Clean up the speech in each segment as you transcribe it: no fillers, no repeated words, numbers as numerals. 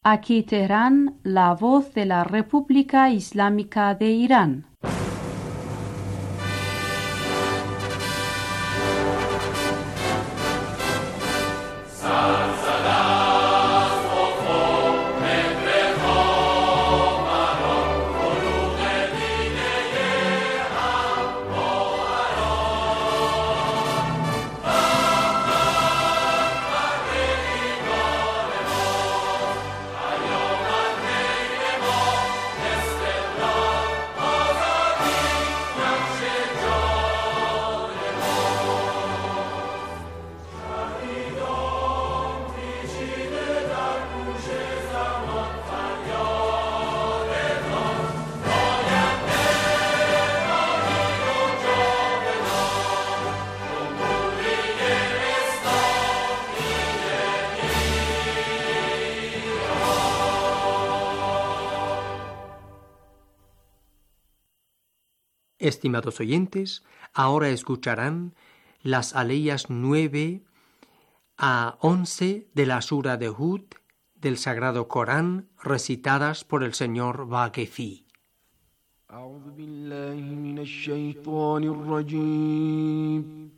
Aquí Teherán, la voz de la República Islámica de Irán. Estimados oyentes, ahora escucharán las aleyas 9 a 11 de la Sura de Hud del Sagrado Corán, recitadas por el señor Vaquefi. أعوذ بالله من الشيطان الرجيم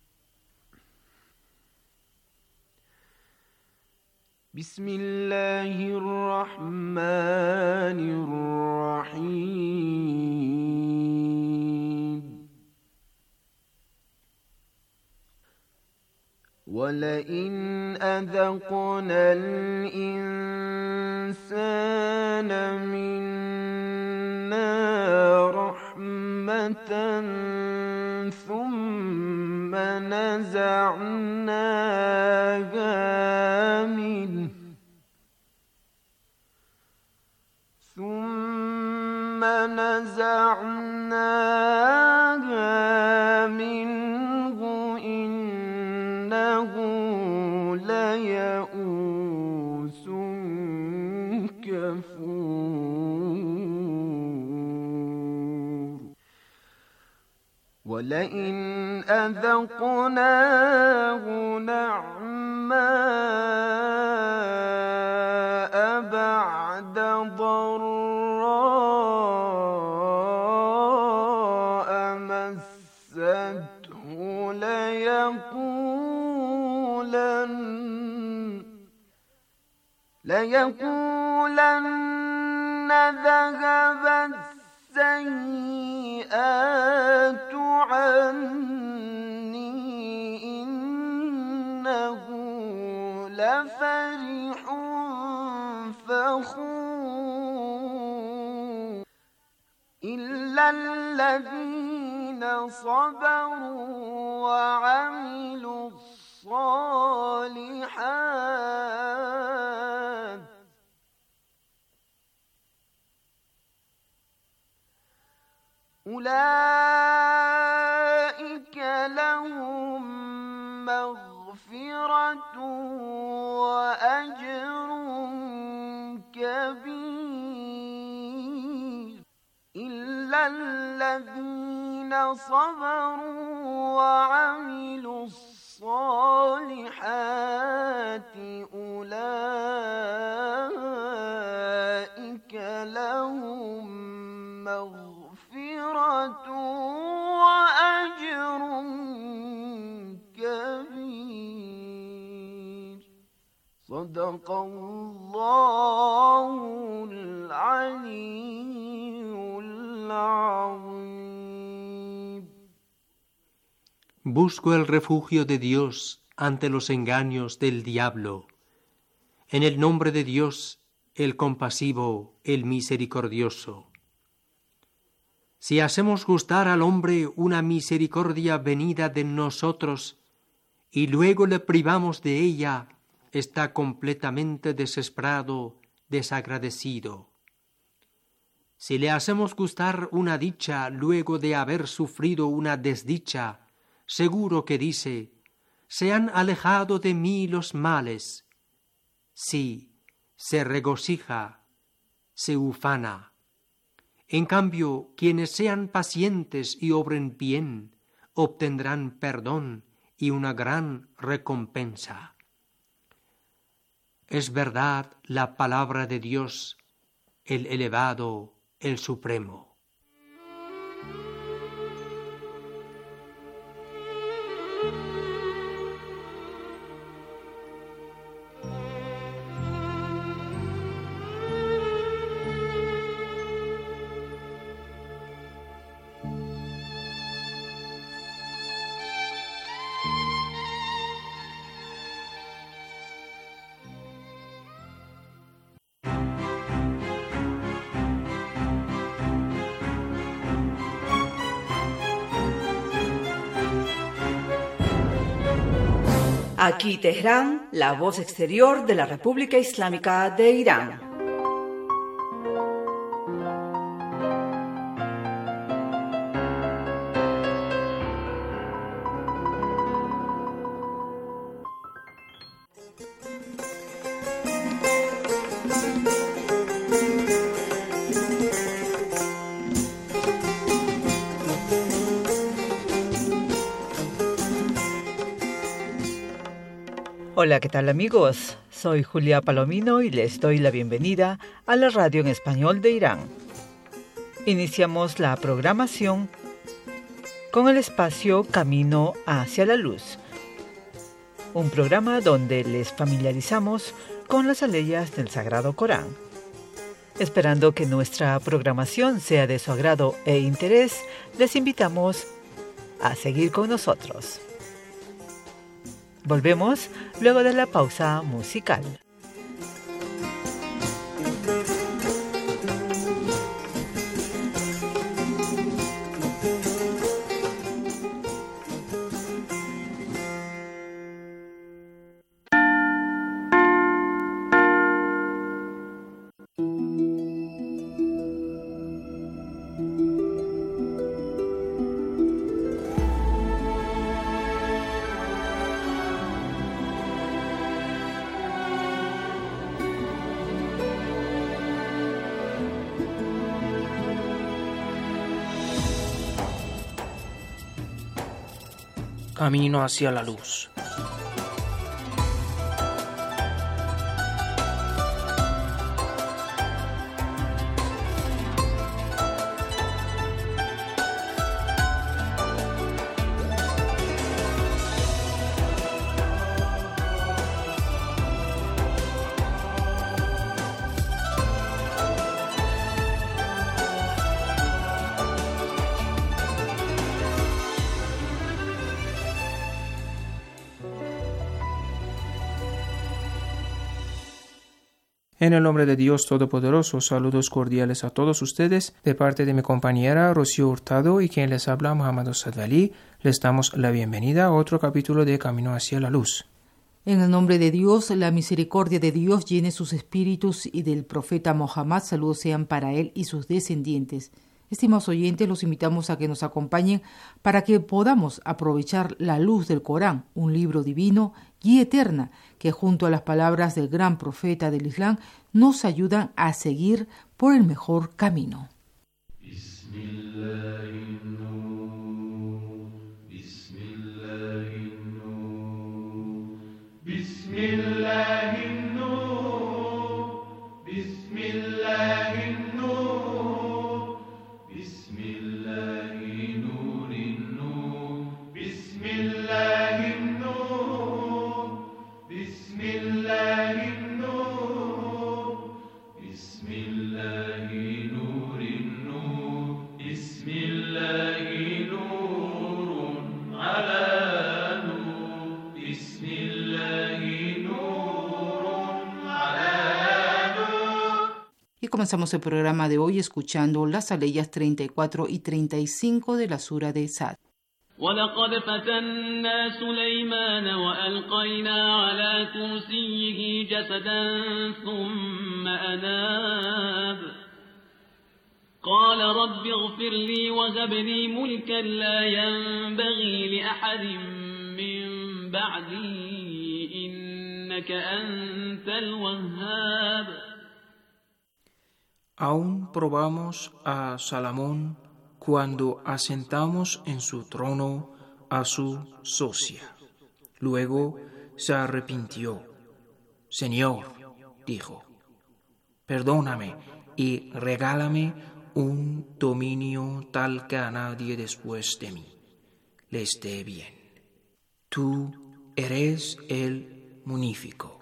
بسم الله الرحمن الرحيم ولئن أذقنا الإنسان منا رحمة ثم نزعناها منه إنه ليئوس كفور ولئن أذقناه نعماء بعد ضراء مسته ليقولن ذهب السيئات عني إنه لفرح فخور إلا الذين صبروا وعملوا الصالحات أولئك لهم مغفرة وأجر كبير إلا الذين صبروا وعملوا الصالحات أولئك لهم مغفرة وأجر كبير صدق الله العلي العظيم. Busco el refugio de Dios ante los engaños del diablo. En el nombre de Dios, el compasivo, el misericordioso. Si hacemos gustar al hombre una misericordia venida de nosotros y luego le privamos de ella, está completamente desesperado, desagradecido. Si le hacemos gustar una dicha luego de haber sufrido una desdicha, seguro que dice: se han alejado de mí los males. Sí, se regocija, se ufana. En cambio, quienes sean pacientes y obren bien, obtendrán perdón y una gran recompensa. es verdad la palabra de Dios, el elevado, el supremo. Aquí Teherán, la voz exterior de la República Islámica de Irán. Hola, ¿qué tal amigos? Soy Julia Palomino y les doy la bienvenida a la radio en español de Irán. Iniciamos la programación con el espacio Camino hacia la Luz, un programa donde les familiarizamos con las aleyas del Sagrado Corán. Esperando que nuestra programación sea de su agrado e interés, les invitamos a seguir con nosotros. Volvemos luego de la pausa musical. Camino hacia la luz. En el nombre de Dios Todopoderoso, saludos cordiales a todos ustedes de parte de mi compañera Rocío Hurtado y quien les habla Muhammad Sadali. Les damos la bienvenida a otro capítulo de Camino hacia la Luz. En el nombre de Dios, la misericordia de Dios llene sus espíritus y del profeta Mohammed, saludos sean para él y sus descendientes. Estimados oyentes, los invitamos a que nos acompañen para que podamos aprovechar la luz del Corán, un libro divino, guía eterna, que junto a las palabras del gran profeta del Islam nos ayudan a seguir por el mejor camino. Y comenzamos el programa de hoy escuchando las aleyas 34 y 35 de la sura de Sad. وَلَقَدْ فَتَنَّا سُلَيْمَانَ وَأَلْقَيْنَا عَلَى كُرْسِيِّهِ جَسَدًا ثُمَّ أَنَابَ قَالَ رَبِّ اغْفِرْ لِي وَهَبْ لِي مُلْكًا لَّا يَنبَغِي لِأَحَدٍ مِّن بَعْدِي إِنَّكَ أَنتَ الْوَهَّابُ. Aún probamos a Salomón cuando asentamos en su trono a su socia. Luego se arrepintió. Señor, dijo, perdóname y regálame un dominio tal que a nadie después de mí le esté bien. Tú eres el Magnífico.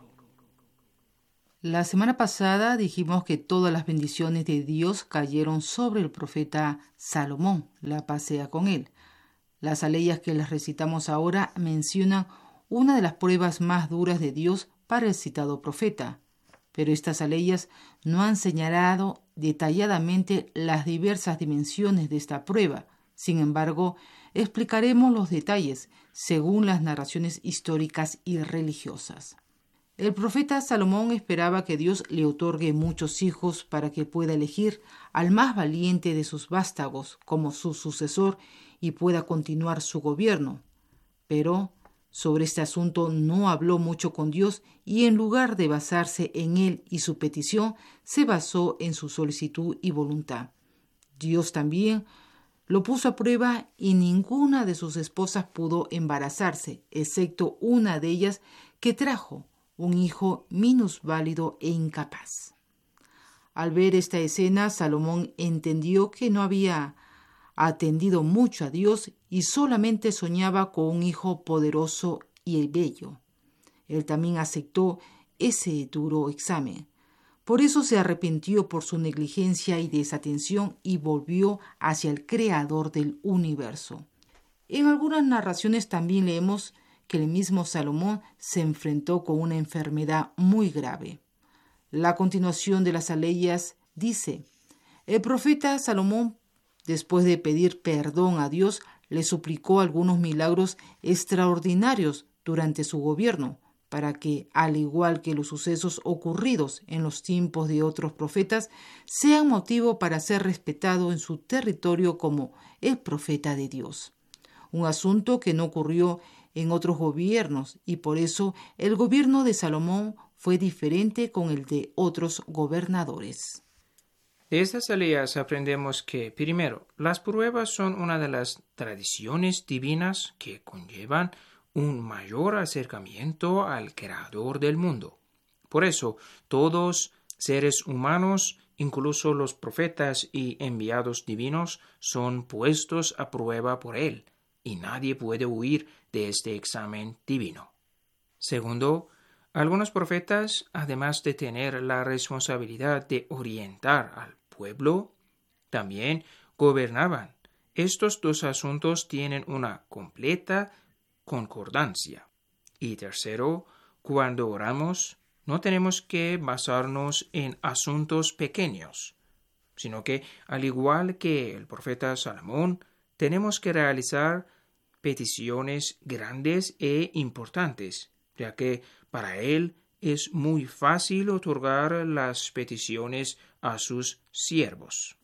La semana pasada dijimos que todas las bendiciones de Dios cayeron sobre el profeta Salomón, la paz sea con él. Las aleyas que les recitamos ahora mencionan una de las pruebas más duras de Dios para el citado profeta, pero estas aleyas no han señalado detalladamente las diversas dimensiones de esta prueba. Sin embargo, explicaremos los detalles según las narraciones históricas y religiosas. El profeta Salomón esperaba que Dios le otorgue muchos hijos para que pueda elegir al más valiente de sus vástagos como su sucesor y pueda continuar su gobierno. Pero sobre este asunto no habló mucho con Dios y en lugar de basarse en él y su petición, se basó en su solicitud y voluntad. Dios también lo puso a prueba y ninguna de sus esposas pudo embarazarse, excepto una de ellas que trajo un hijo minusválido e incapaz. Al ver esta escena, Salomón entendió que no había atendido mucho a Dios y solamente soñaba con un hijo poderoso y bello. Él también aceptó ese duro examen. Por eso se arrepintió por su negligencia y desatención y volvió hacia el Creador del universo. En algunas narraciones también leemos que el mismo Salomón se enfrentó con una enfermedad muy grave. La continuación de las aleyas dice: el profeta Salomón, después de pedir perdón a Dios, le suplicó algunos milagros extraordinarios durante su gobierno, para que, al igual que los sucesos ocurridos en los tiempos de otros profetas, sean motivo para ser respetado en su territorio como el profeta de Dios. Un asunto que no ocurrió en otros gobiernos y por eso el gobierno de Salomón fue diferente con el de otros gobernadores. De estas aleyas aprendemos que, primero, las pruebas son una de las tradiciones divinas que conllevan un mayor acercamiento al Creador del mundo. Por eso, todos seres humanos, incluso los profetas y enviados divinos, son puestos a prueba por Él, y nadie puede huir de este examen divino. Segundo, algunos profetas, además de tener la responsabilidad de orientar al pueblo, también gobernaban. Estos dos asuntos tienen una completa concordancia. Y tercero, cuando oramos, no tenemos que basarnos en asuntos pequeños, sino que, al igual que el profeta Salomón, tenemos que realizar peticiones grandes e importantes, ya que para él es muy fácil otorgar las peticiones a sus siervos.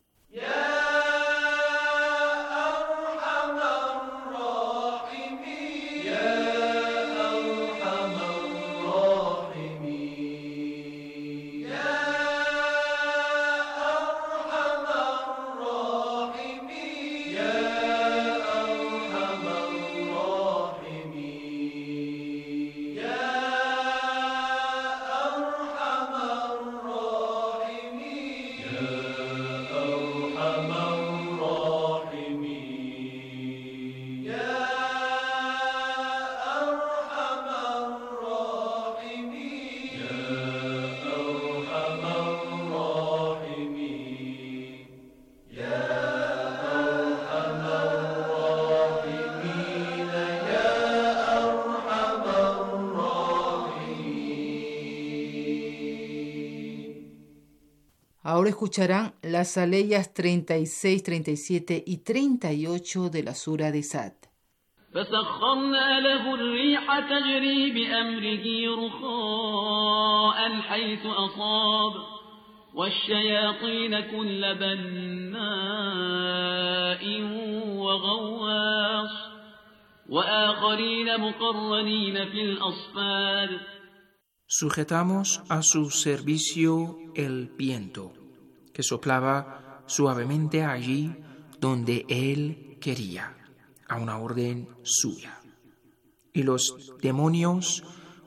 Ahora escucharán las aleyas 36, 37 y 38 de la Sura de Sad. فسخرنا له الريح تجري بأمره رخاء حيث أصاب والشياطين كل بناء وغواص وآخرين مقرنين في الأصفاد. Sujetamos a su servicio el viento, que soplaba suavemente allí donde él quería, a una orden suya. Y los demonios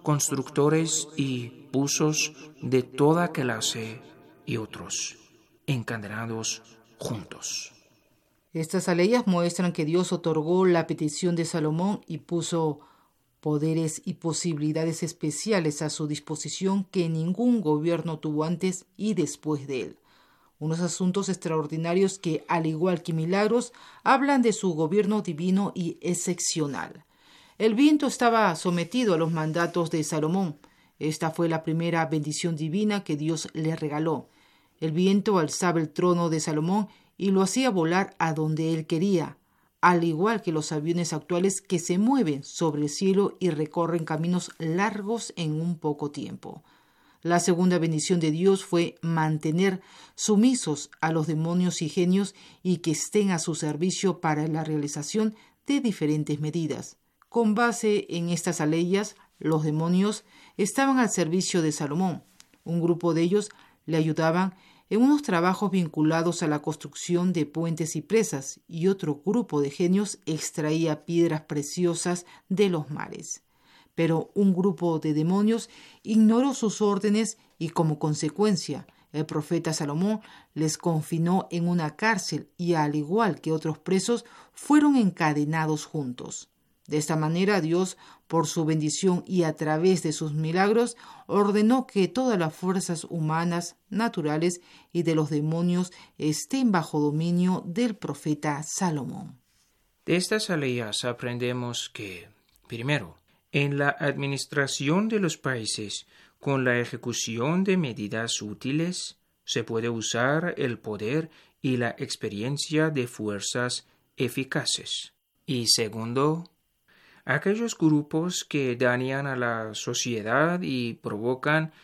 constructores y buzos de toda clase y otros, encadenados juntos. Estas aleyas muestran que Dios otorgó la petición de Salomón y puso poderes y posibilidades especiales a su disposición que ningún gobierno tuvo antes y después de él. Unos asuntos extraordinarios que, al igual que milagros, hablan de su gobierno divino y excepcional. El viento estaba sometido a los mandatos de Salomón. Esta fue la primera bendición divina que Dios le regaló. El viento alzaba el trono de Salomón y lo hacía volar a donde él quería, al igual que los aviones actuales que se mueven sobre el cielo y recorren caminos largos en un poco tiempo. La segunda bendición de Dios fue mantener sumisos a los demonios y genios y que estén a su servicio para la realización de diferentes medidas. Con base en estas aleyas, los demonios estaban al servicio de Salomón. Un grupo de ellos le ayudaban en unos trabajos vinculados a la construcción de puentes y presas, y otro grupo de genios extraía piedras preciosas de los mares. Pero un grupo de demonios ignoró sus órdenes y, como consecuencia, el profeta Salomón les confinó en una cárcel y, al igual que otros presos, fueron encadenados juntos. De esta manera, Dios, por su bendición y a través de sus milagros, ordenó que todas las fuerzas humanas, naturales y de los demonios estén bajo dominio del profeta Salomón. De estas aleyas aprendemos que, primero, en la administración de los países, con la ejecución de medidas útiles, se puede usar el poder y la experiencia de fuerzas eficaces. Y segundo, aquellos grupos que dañan a la sociedad y provocan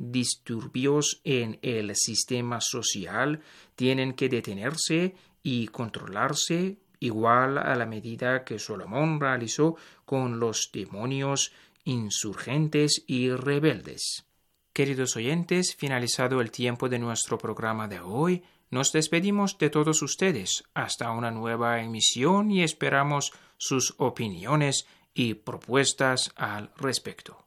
disturbios en el sistema social tienen que detenerse y controlarse, igual a la medida que Salomón realizó con los demonios insurgentes y rebeldes. Queridos oyentes, finalizado el tiempo de nuestro programa de hoy, nos despedimos de todos ustedes hasta una nueva emisión y esperamos sus opiniones y propuestas al respecto.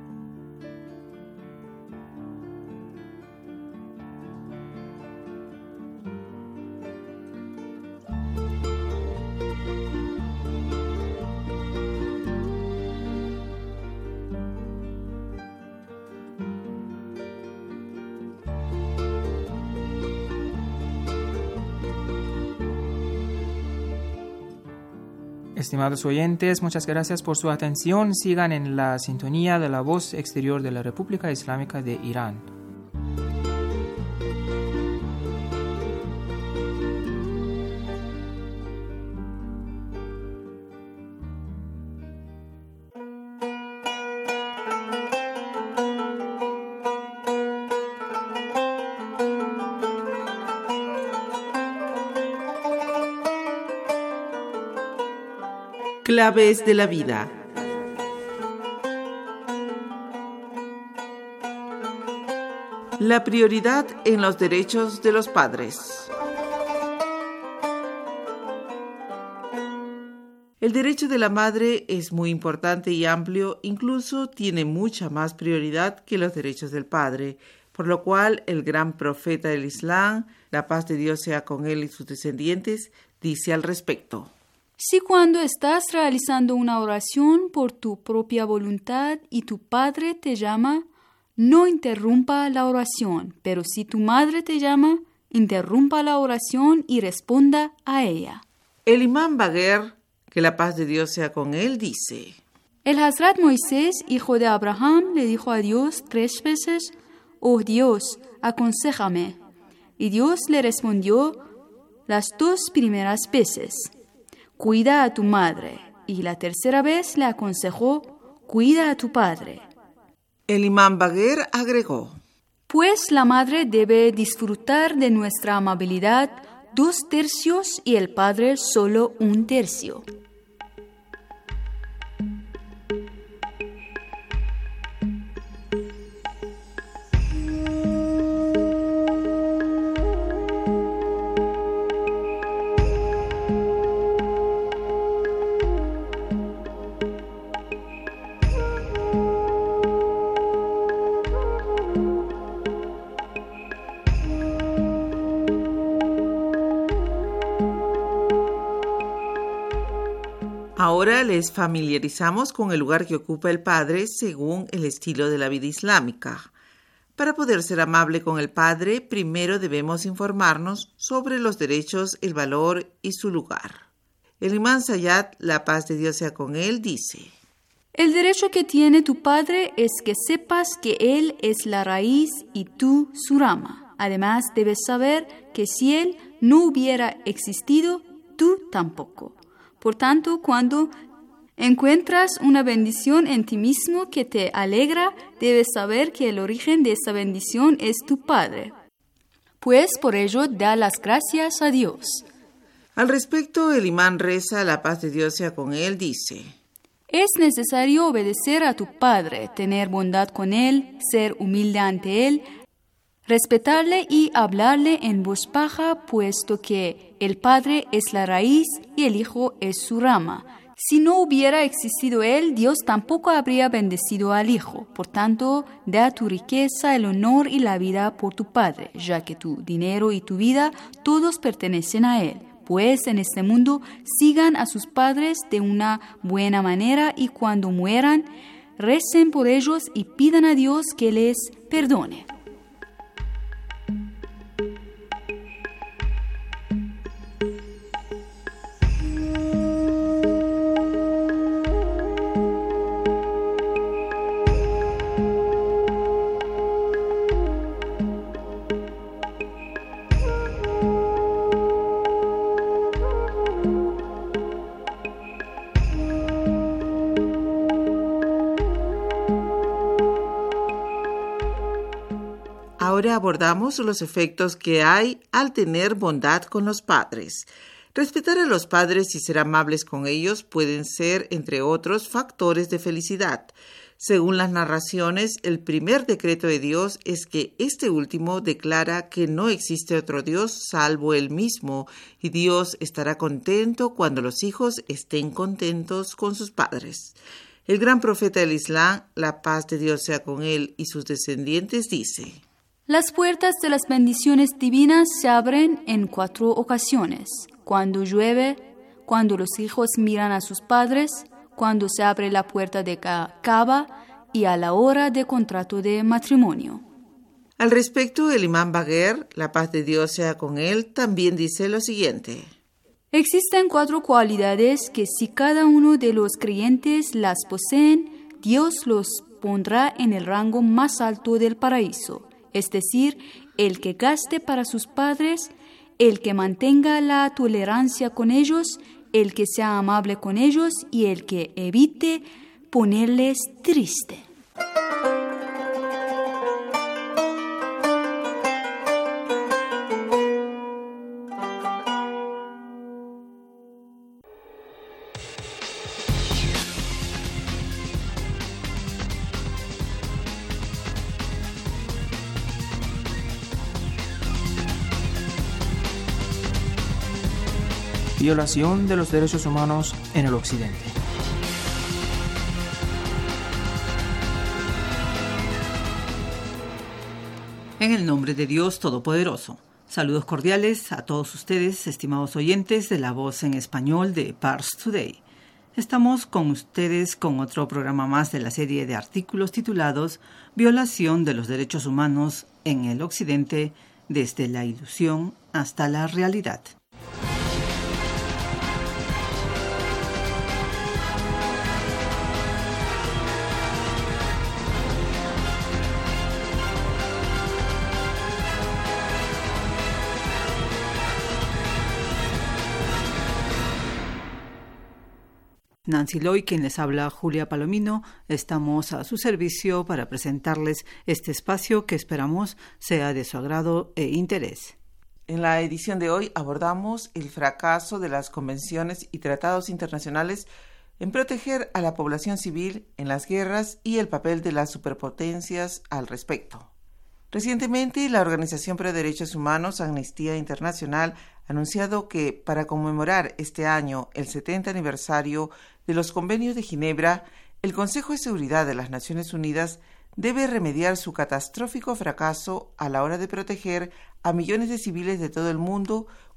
Estimados oyentes, muchas gracias por su atención. Sigan en la sintonía de la voz exterior de la República Islámica de Irán. Claves de la vida. La prioridad en los derechos de los padres. El derecho de la madre es muy importante y amplio, incluso tiene mucha más prioridad que los derechos del padre, por lo cual el gran profeta del Islam, la paz de Dios sea con él y sus descendientes, dice al respecto: Si cuando estás realizando una oración por tu propia voluntad y tu padre te llama, no interrumpa la oración, pero si tu madre te llama, interrumpa la oración y responda a ella. El imán Bagher, que la paz de Dios sea con él, dice: El Hazrat Moisés, hijo de Abraham, le dijo a Dios 3 veces: «Oh Dios, aconséjame». Y Dios le respondió las 2 primeras veces: «Cuida a tu madre». Y la tercera vez le aconsejó: «Cuida a tu padre». El imán Bagher agregó: Pues la madre debe disfrutar de nuestra amabilidad 2 tercios y el padre solo 1 tercio. Ahora les familiarizamos con el lugar que ocupa el Padre según el estilo de la vida islámica. Para poder ser amable con el Padre, primero debemos informarnos sobre los derechos, el valor y su lugar. El imán Sayyad, la paz de Dios sea con él, dice: El derecho que tiene tu Padre es que sepas que Él es la raíz y tú su rama. Además, debes saber que si Él no hubiera existido, tú tampoco. Por tanto, cuando encuentras una bendición en ti mismo que te alegra, debes saber que el origen de esa bendición es tu Padre. Pues por ello da las gracias a Dios. Al respecto, el imán reza, la paz de Dios sea con él, dice: Es necesario obedecer a tu Padre, tener bondad con Él, ser humilde ante Él, respetarle y hablarle en voz baja, puesto que el Padre es la raíz y el Hijo es su rama. Si no hubiera existido Él, Dios tampoco habría bendecido al Hijo. Por tanto, da tu riqueza, el honor y la vida por tu Padre, ya que tu dinero y tu vida todos pertenecen a Él. Pues en este mundo sigan a sus padres de una buena manera y cuando mueran, recen por ellos y pidan a Dios que les perdone. Ahora abordamos los efectos que hay al tener bondad con los padres. Respetar a los padres y ser amables con ellos pueden ser, entre otros, factores de felicidad. Según las narraciones, el primer decreto de Dios es que este último declara que no existe otro Dios salvo Él mismo, y Dios estará contento cuando los hijos estén contentos con sus padres. El gran profeta del Islam, la paz de Dios sea con él y sus descendientes, dice: Las puertas de las bendiciones divinas se abren en 4 ocasiones: cuando llueve, cuando los hijos miran a sus padres, cuando se abre la puerta de Kaaba y a la hora de contrato de matrimonio. Al respecto, el imán Bagher, la paz de Dios sea con él, también dice lo siguiente: Existen 4 cualidades que si cada uno de los creyentes las poseen, Dios los pondrá en el rango más alto del paraíso. Es decir, el que gaste para sus padres, el que mantenga la tolerancia con ellos, el que sea amable con ellos y el que evite ponerles triste. Violación de los derechos humanos en el Occidente. En el nombre de Dios Todopoderoso. Saludos cordiales a todos ustedes, estimados oyentes de La Voz en Español de Pars Today. Estamos con ustedes con otro programa más de la serie de artículos titulados Violación de los derechos humanos en el Occidente, desde la ilusión hasta la realidad. Nancy Loy, quien les habla, Julia Palomino, estamos a su servicio para presentarles este espacio que esperamos sea de su agrado e interés. En la edición de hoy abordamos el fracaso de las convenciones y tratados internacionales en proteger a la población civil en las guerras y el papel de las superpotencias al respecto. Recientemente, la Organización Pro Derechos Humanos, Amnistía Internacional, ha anunciado que para conmemorar este año el 70 aniversario de los Convenios de Ginebra, el Consejo de Seguridad de las Naciones Unidas debe remediar su catastrófico fracaso a la hora de proteger a millones de civiles de todo el mundo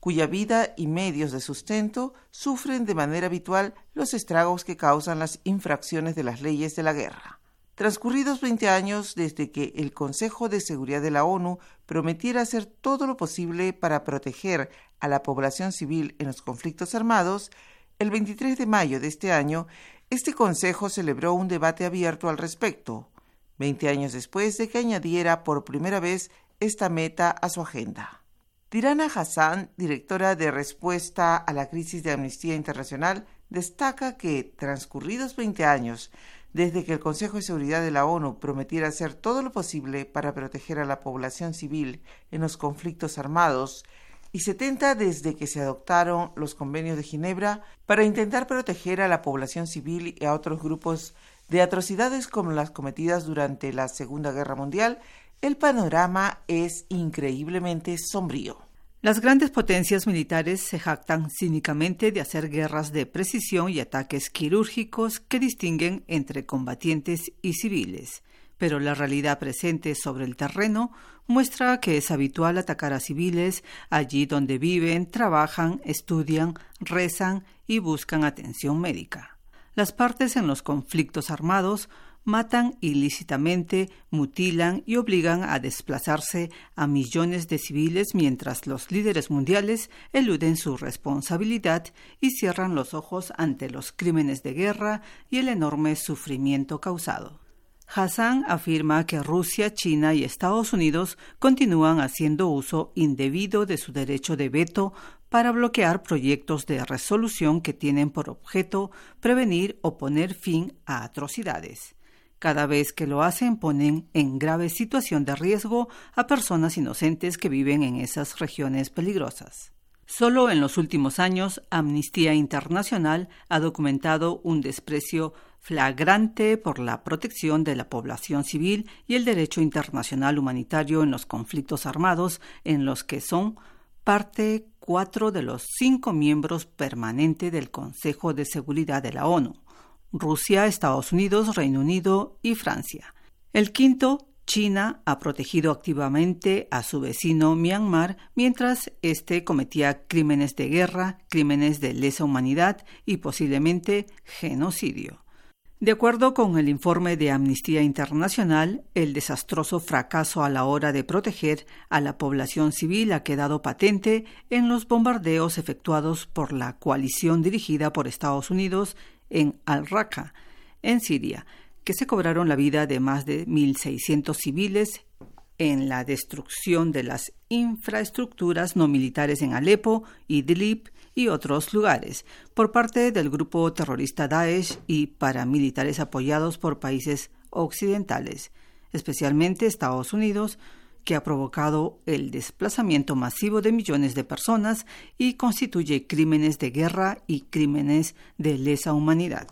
cuya vida y medios de sustento sufren de manera habitual los estragos que causan las infracciones de las leyes de la guerra. Transcurridos 20 años desde que el Consejo de Seguridad de la ONU prometiera hacer todo lo posible para proteger a la población civil en los conflictos armados, el 23 de mayo de este año, este Consejo celebró un debate abierto al respecto, 20 años después de que añadiera por primera vez esta meta a su agenda. Tirana Hassan, directora de Respuesta a la Crisis de Amnistía Internacional, destaca que, transcurridos 20 años desde que el Consejo de Seguridad de la ONU prometiera hacer todo lo posible para proteger a la población civil en los conflictos armados, y 70 desde que se adoptaron los convenios de Ginebra para intentar proteger a la población civil y a otros grupos de atrocidades como las cometidas durante la Segunda Guerra Mundial, el panorama es increíblemente sombrío. Las grandes potencias militares se jactan cínicamente de hacer guerras de precisión y ataques quirúrgicos que distinguen entre combatientes y civiles, pero la realidad presente sobre el terreno muestra que es habitual atacar a civiles allí donde viven, trabajan, estudian, rezan y buscan atención médica. Las partes en los conflictos armados matan ilícitamente, mutilan y obligan a desplazarse a millones de civiles mientras los líderes mundiales eluden su responsabilidad y cierran los ojos ante los crímenes de guerra y el enorme sufrimiento causado. Hassan afirma que Rusia, China y Estados Unidos continúan haciendo uso indebido de su derecho de veto para bloquear proyectos de resolución que tienen por objeto prevenir o poner fin a atrocidades. Cada vez que lo hacen, ponen en grave situación de riesgo a personas inocentes que viven en esas regiones peligrosas. Solo en los últimos años, Amnistía Internacional ha documentado un desprecio flagrante por la protección de la población civil y el derecho internacional humanitario en los conflictos armados, en los que son parte 4 de los 5 miembros permanentes del Consejo de Seguridad de la ONU: Rusia, Estados Unidos, Reino Unido y Francia. El quinto, China, ha protegido activamente a su vecino Myanmar mientras éste cometía crímenes de guerra, crímenes de lesa humanidad y posiblemente genocidio. De acuerdo con el informe de Amnistía Internacional, el desastroso fracaso a la hora de proteger a la población civil ha quedado patente en los bombardeos efectuados por la coalición dirigida por Estados Unidos en Al-Raqqa, en Siria, que se cobraron la vida de más de 1.600 civiles, en la destrucción de las infraestructuras no militares en Alepo, Idlib y otros lugares, por parte del grupo terrorista Daesh y paramilitares apoyados por países occidentales, especialmente Estados Unidos, que ha provocado el desplazamiento masivo de millones de personas y constituye crímenes de guerra y crímenes de lesa humanidad.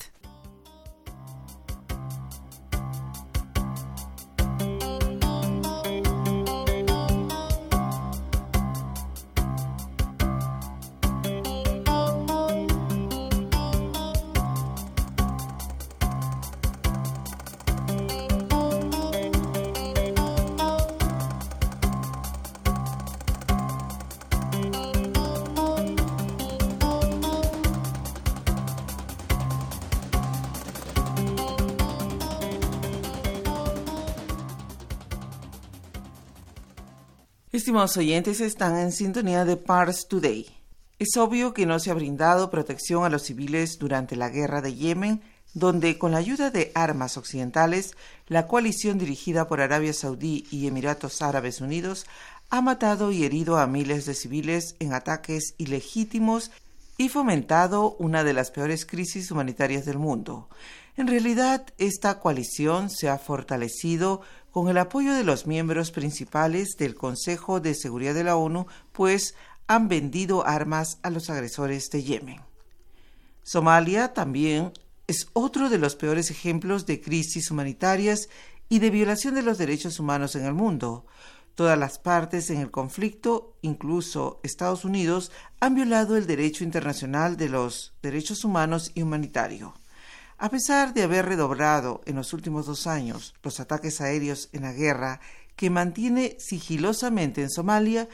Estimados oyentes, están en sintonía de Pars Today. Es obvio que no se ha brindado protección a los civiles durante la guerra de Yemen, donde, con la ayuda de armas occidentales, la coalición dirigida por Arabia Saudí y Emiratos Árabes Unidos ha matado y herido a miles de civiles en ataques ilegítimos y fomentado una de las peores crisis humanitarias del mundo. En realidad, esta coalición se ha fortalecido con el apoyo de los miembros principales del Consejo de Seguridad de la ONU, pues han vendido armas a los agresores de Yemen. Somalia también es otro de los peores ejemplos de crisis humanitarias y de violación de los derechos humanos en el mundo. Todas las partes en el conflicto, incluso Estados Unidos, han violado el derecho internacional de los derechos humanos y humanitario. A pesar de haber redoblado en los últimos 2 años los ataques aéreos en la guerra que mantiene sigilosamente en Somalia,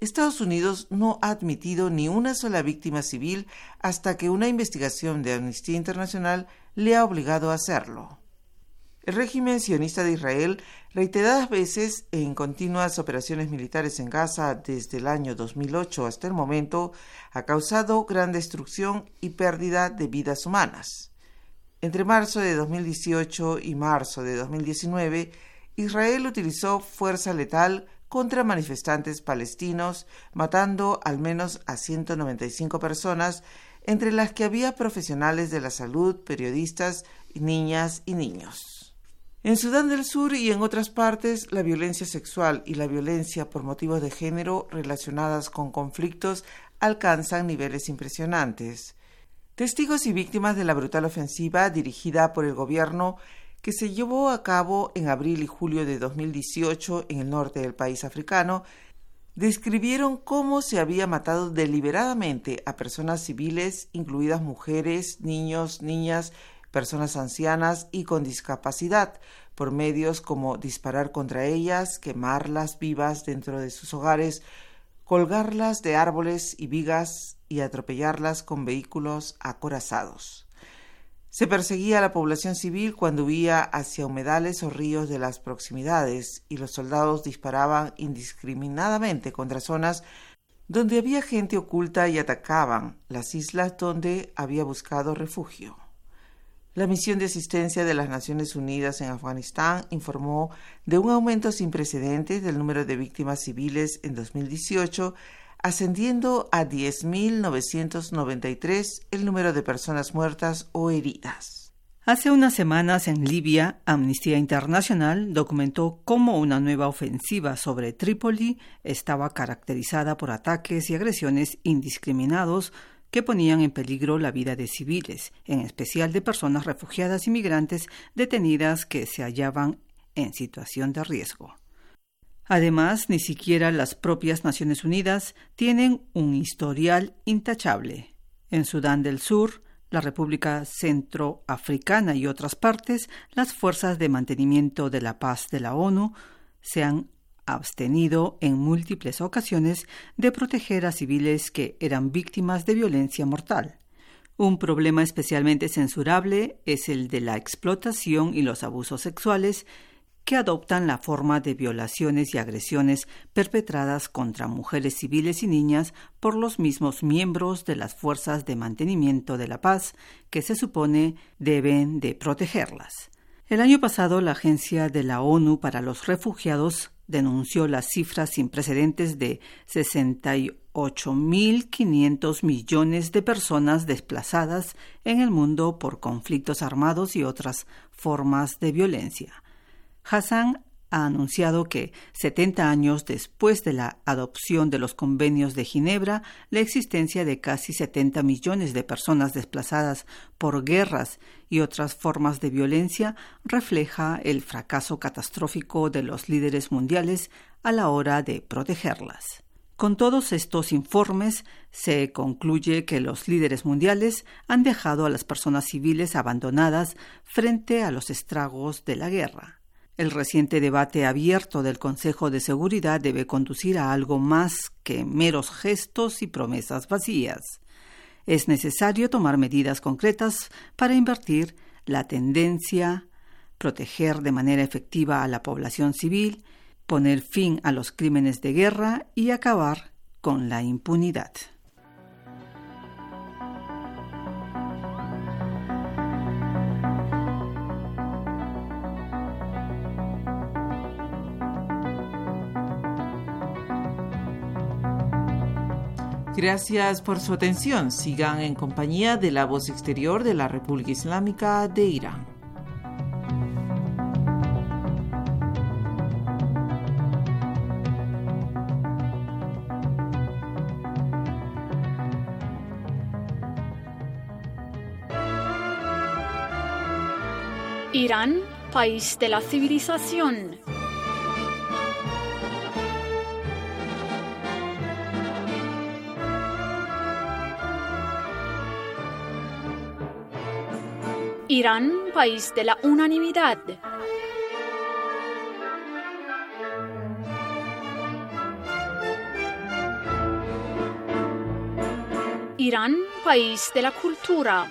Estados Unidos no ha admitido ni una sola víctima civil hasta que una investigación de Amnistía Internacional le ha obligado a hacerlo. El régimen sionista de Israel, reiteradas veces en continuas operaciones militares en Gaza desde el año 2008 hasta el momento, ha causado gran destrucción y pérdida de vidas humanas. Entre marzo de 2018 y marzo de 2019, Israel utilizó fuerza letal contra manifestantes palestinos, matando al menos a 195 personas, entre las que había profesionales de la salud, periodistas, niñas y niños. En Sudán del Sur y en otras partes, la violencia sexual y la violencia por motivos de género relacionadas con conflictos alcanzan niveles impresionantes. Testigos y víctimas de la brutal ofensiva dirigida por el gobierno que se llevó a cabo en abril y julio de 2018 en el norte del país africano, describieron cómo se había matado deliberadamente a personas civiles, incluidas mujeres, niños, niñas, personas ancianas y con discapacidad, por medios como disparar contra ellas, quemarlas vivas dentro de sus hogares, colgarlas de árboles y vigas y atropellarlas con vehículos acorazados. Se perseguía a la población civil cuando huía hacia humedales o ríos de las proximidades y los soldados disparaban indiscriminadamente contra zonas donde había gente oculta y atacaban las islas donde había buscado refugio. La misión de asistencia de las Naciones Unidas en Afganistán informó de un aumento sin precedentes del número de víctimas civiles en 2018, ascendiendo a 10.993 el número de personas muertas o heridas. Hace unas semanas en Libia, Amnistía Internacional documentó cómo una nueva ofensiva sobre Trípoli estaba caracterizada por ataques y agresiones indiscriminados que ponían en peligro la vida de civiles, en especial de personas refugiadas y migrantes detenidas que se hallaban en situación de riesgo. Además, ni siquiera las propias Naciones Unidas tienen un historial intachable. En Sudán del Sur, la República Centroafricana y otras partes, las fuerzas de mantenimiento de la paz de la ONU se han abstenido en múltiples ocasiones de proteger a civiles que eran víctimas de violencia mortal. Un problema especialmente censurable es el de la explotación y los abusos sexuales que adoptan la forma de violaciones y agresiones perpetradas contra mujeres civiles y niñas por los mismos miembros de las fuerzas de mantenimiento de la paz que se supone deben de protegerlas. El año pasado, la Agencia de la ONU para los Refugiados denunció las cifras sin precedentes de 68.500 millones de personas desplazadas en el mundo por conflictos armados y otras formas de violencia. Hassan ha anunciado que 70 años después de la adopción de los convenios de Ginebra, la existencia de casi 70 millones de personas desplazadas por guerras y otras formas de violencia refleja el fracaso catastrófico de los líderes mundiales a la hora de protegerlas. Con todos estos informes, se concluye que los líderes mundiales han dejado a las personas civiles abandonadas frente a los estragos de la guerra. El reciente debate abierto del Consejo de Seguridad debe conducir a algo más que meros gestos y promesas vacías. Es necesario tomar medidas concretas para invertir la tendencia, proteger de manera efectiva a la población civil, poner fin a los crímenes de guerra y acabar con la impunidad. Gracias por su atención. Sigan en compañía de la voz exterior de la República Islámica de Irán. Irán, país de la civilización. Irán, país de la unanimidad. Irán, país de la cultura.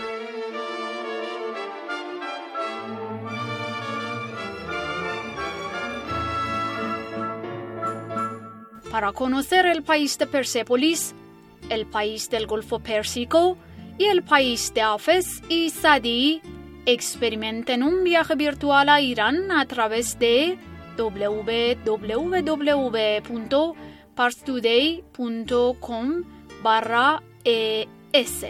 Para conocer el país de Persépolis, el país del Golfo Pérsico y el país de Hafez y Sadi, experimenten un viaje virtual a Irán a través de www.parstoday.com/es.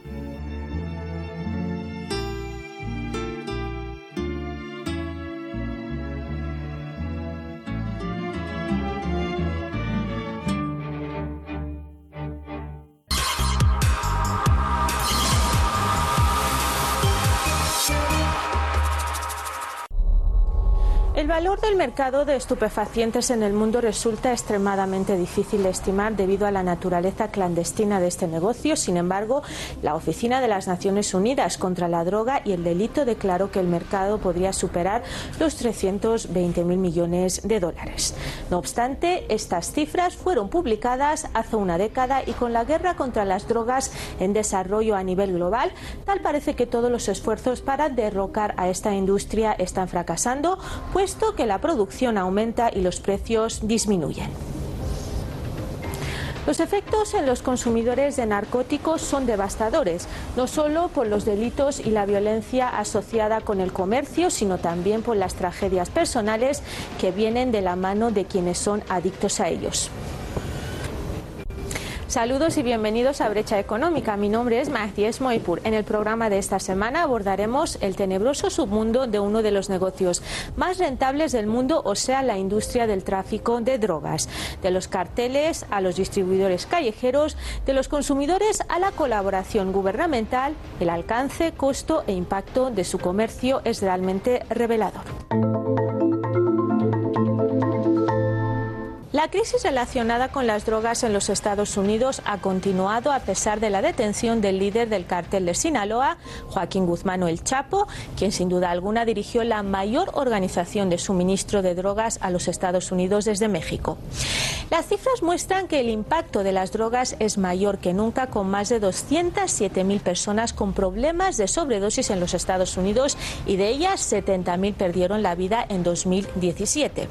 El valor del mercado de estupefacientes en el mundo resulta extremadamente difícil de estimar debido a la naturaleza clandestina de este negocio. Sin embargo, la Oficina de las Naciones Unidas contra la Droga y el Delito declaró que el mercado podría superar los 320.000 millones de dólares. No obstante, estas cifras fueron publicadas hace una década y con la guerra contra las drogas en desarrollo a nivel global, tal parece que todos los esfuerzos para derrocar a esta industria están fracasando, puesto que la producción aumenta y los precios disminuyen. Los efectos en los consumidores de narcóticos son devastadores, no solo por los delitos y la violencia asociada con el comercio, sino también por las tragedias personales que vienen de la mano de quienes son adictos a ellos. Saludos y bienvenidos a Brecha Económica. Mi nombre es Mahdi Esmoipur. En el programa de esta semana abordaremos el tenebroso submundo de uno de los negocios más rentables del mundo, o sea, la industria del tráfico de drogas. De los carteles a los distribuidores callejeros, de los consumidores a la colaboración gubernamental, el alcance, costo e impacto de su comercio es realmente revelador. La crisis relacionada con las drogas en los Estados Unidos ha continuado a pesar de la detención del líder del cártel de Sinaloa, Joaquín Guzmán o El Chapo, quien sin duda alguna dirigió la mayor organización de suministro de drogas a los Estados Unidos desde México. Las cifras muestran que el impacto de las drogas es mayor que nunca, con más de 207.000 personas con problemas de sobredosis en los Estados Unidos y de ellas 70.000 perdieron la vida en 2017.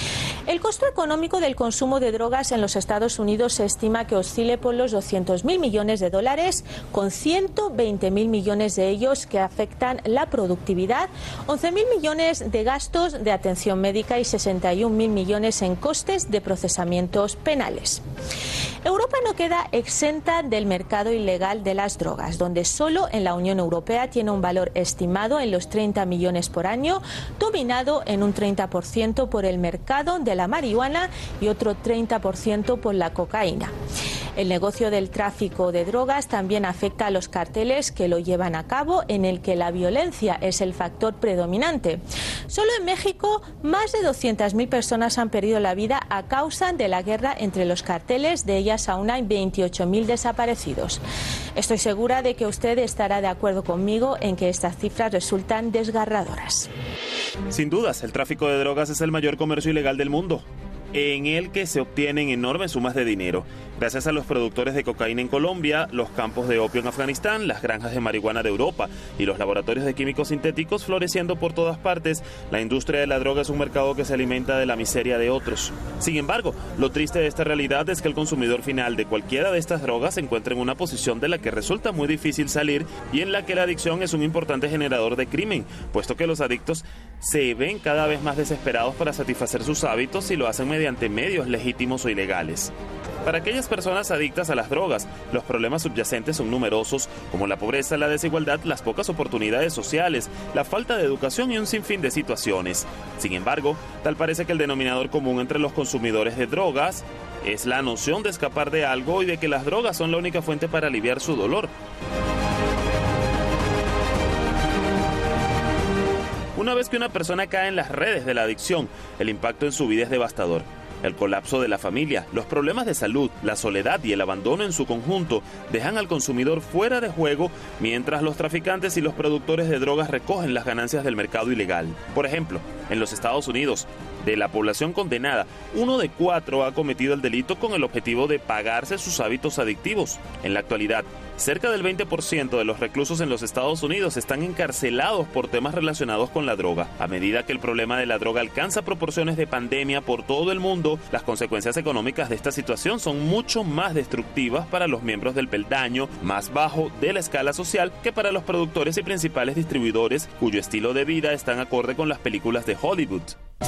El costo económico del consumo de drogas en los Estados Unidos se estima que oscile por los 200.000 millones de dólares, con 120.000 millones de ellos que afectan la productividad, 11.000 millones de gastos de atención médica y 61.000 millones en costes de procesamientos penales. Europa no queda exenta del mercado ilegal de las drogas, donde solo en la Unión Europea tiene un valor estimado en los 30 millones por año, dominado en un 30% por el mercado de la marihuana y otro 30% por la cocaína. El negocio del tráfico de drogas también afecta a los carteles que lo llevan a cabo, en el que la violencia es el factor predominante. Solo en México, más de 200.000 personas han perdido la vida a causa de la guerra entre los carteles, de ellas aún hay 28.000 desaparecidos. Estoy segura de que usted estará de acuerdo conmigo en que estas cifras resultan desgarradoras. Sin dudas, el tráfico de drogas es el mayor comercio ilegal del mundo, en el que se obtienen enormes sumas de dinero, gracias a los productores de cocaína en Colombia, los campos de opio en Afganistán, las granjas de marihuana de Europa y los laboratorios de químicos sintéticos floreciendo por todas partes. La industria de la droga es un mercado que se alimenta de la miseria de otros. Sin embargo, lo triste de esta realidad es que el consumidor final de cualquiera de estas drogas se encuentra en una posición de la que resulta muy difícil salir y en la que la adicción es un importante generador de crimen, puesto que los adictos se ven cada vez más desesperados para satisfacer sus hábitos y lo hacen mediante medios legítimos o ilegales. Para aquellas personas adictas a las drogas, los problemas subyacentes son numerosos, como la pobreza, la desigualdad, las pocas oportunidades sociales, la falta de educación y un sinfín de situaciones. Sin embargo, tal parece que el denominador común entre los consumidores de drogas es la noción de escapar de algo y de que las drogas son la única fuente para aliviar su dolor. Una vez que una persona cae en las redes de la adicción, el impacto en su vida es devastador. El colapso de la familia, los problemas de salud, la soledad y el abandono en su conjunto dejan al consumidor fuera de juego, mientras los traficantes y los productores de drogas recogen las ganancias del mercado ilegal. Por ejemplo, En los Estados Unidos, de la población condenada, 1 de 4 ha cometido el delito con el objetivo de pagarse sus hábitos adictivos. En la actualidad, cerca del 20% de los reclusos en los Estados Unidos están encarcelados por temas relacionados con la droga. A medida que el problema de la droga alcanza proporciones de pandemia por todo el mundo, las consecuencias económicas de esta situación son mucho más destructivas para los miembros del peldaño más bajo de la escala social que para los productores y principales distribuidores cuyo estilo de vida están acorde con las películas de Hollywood.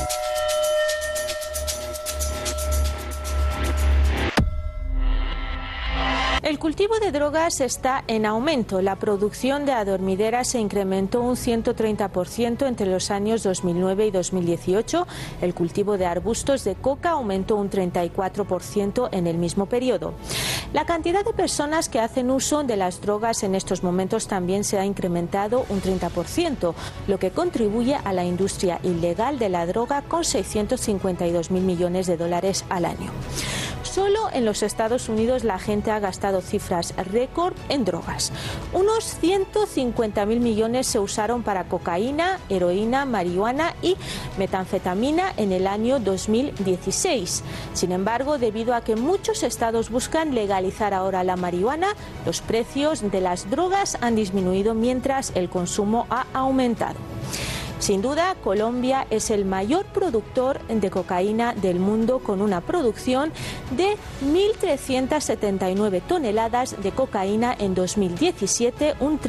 El cultivo de drogas está en aumento. La producción de adormideras se incrementó un 130% entre los años 2009 y 2018. El cultivo de arbustos de coca aumentó un 34% en el mismo periodo. La cantidad de personas que hacen uso de las drogas en estos momentos también se ha incrementado un 30%, lo que contribuye a la industria ilegal de la droga con 652.000 millones de dólares al año. Solo en los Estados Unidos la gente ha gastado cifras récord en drogas. Unos 150.000 millones se usaron para cocaína, heroína, marihuana y metanfetamina en el año 2016. Sin embargo, debido a que muchos estados buscan legalizar ahora la marihuana, los precios de las drogas han disminuido mientras el consumo ha aumentado. Sin duda, Colombia es el mayor productor de cocaína del mundo, con una producción de 1.379 toneladas de cocaína en 2017, un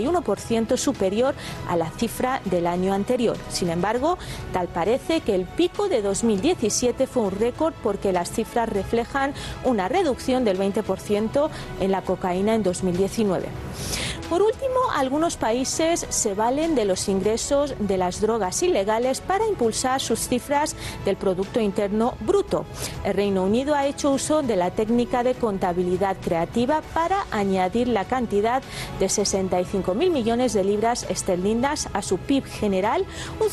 31% superior a la cifra del año anterior. Sin embargo, tal parece que el pico de 2017 fue un récord porque las cifras reflejan una reducción del 20% en la cocaína en 2019. Por último, algunos países se valen de los ingresos de las drogas ilegales para impulsar sus cifras del Producto Interno Bruto. El Reino Unido ha hecho uso de la técnica de contabilidad creativa para añadir la cantidad de 65.000 millones de libras esterlinas a su PIB general, un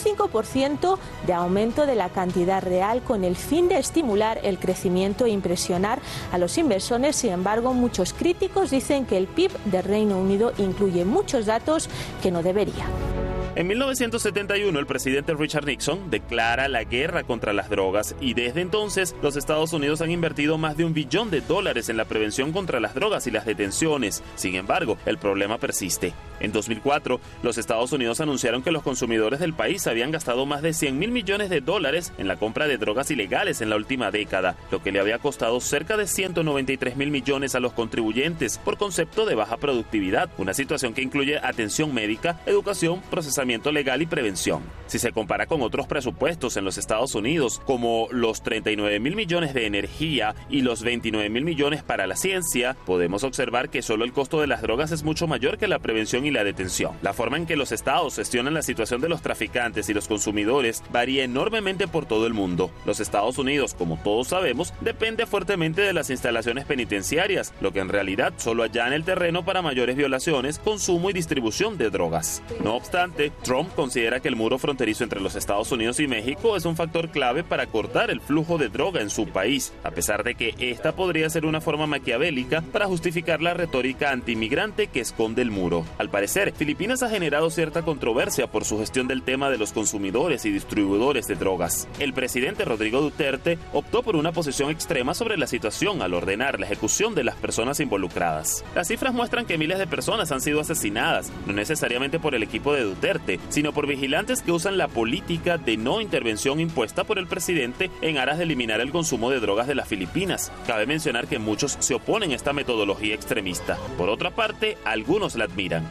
5% de aumento de la cantidad real, con el fin de estimular el crecimiento e impresionar a los inversores. Sin embargo, muchos críticos dicen que el PIB del Reino Unido incluye muchos datos que no debería. En 1971, el presidente Richard Nixon declara la guerra contra las drogas y desde entonces los Estados Unidos han invertido más de $1 billón en la prevención contra las drogas y las detenciones. Sin embargo, el problema persiste. En 2004, los Estados Unidos anunciaron que los consumidores del país habían gastado más de $100.000 millones en la compra de drogas ilegales en la última década, lo que le había costado cerca de $193.000 millones a los contribuyentes por concepto de baja productividad, una situación que incluye atención médica, educación, procesamiento legal y prevención. Si se compara con otros presupuestos en los Estados Unidos, como los $39.000 millones de energía y los $29.000 millones para la ciencia, podemos observar que solo el costo de las drogas es mucho mayor que la prevención y la detención. La forma en que los estados gestionan la situación de los traficantes y los consumidores varía enormemente por todo el mundo. Los Estados Unidos, como todos sabemos, depende fuertemente de las instalaciones penitenciarias, lo que en realidad solo allana el terreno para mayores violaciones, consumo y distribución de drogas. No obstante, Trump considera que el muro fronterizo entre los Estados Unidos y México es un factor clave para cortar el flujo de droga en su país, a pesar de que esta podría ser una forma maquiavélica para justificar la retórica antiinmigrante que esconde el muro. Al parecer, Filipinas ha generado cierta controversia por su gestión del tema de los consumidores y distribuidores de drogas. El presidente Rodrigo Duterte optó por una posición extrema sobre la situación al ordenar la ejecución de las personas involucradas. Las cifras muestran que miles de personas han sido asesinadas, no necesariamente por el equipo de Duterte, sino por vigilantes que usan la política de no intervención impuesta por el presidente en aras de eliminar el consumo de drogas de las Filipinas. Cabe mencionar que muchos se oponen a esta metodología extremista. Por otra parte, algunos la admiran.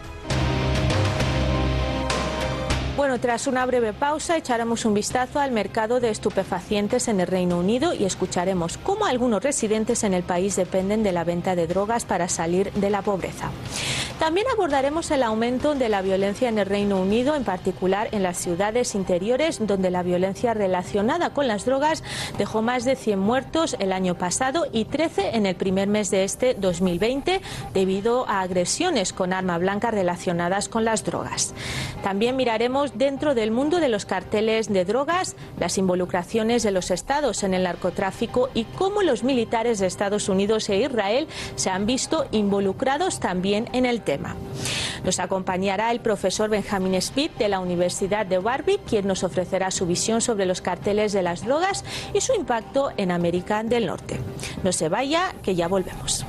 Bueno, tras una breve pausa echaremos un vistazo al mercado de estupefacientes en el Reino Unido y escucharemos cómo algunos residentes en el país dependen de la venta de drogas para salir de la pobreza. También abordaremos el aumento de la violencia en el Reino Unido, en particular en las ciudades interiores, donde la violencia relacionada con las drogas dejó más de 100 muertos el año pasado y 13 en el primer mes de este 2020, debido a agresiones con arma blanca relacionadas con las drogas. También miraremos dentro del mundo de los carteles de drogas, las involucraciones de los estados en el narcotráfico y cómo los militares de Estados Unidos e Israel se han visto involucrados también en el tema. tema. Nos acompañará el profesor Benjamin Smith de la Universidad de Warwick, quien nos ofrecerá su visión sobre los carteles de las drogas y su impacto en América del Norte. No se vaya, que ya volvemos.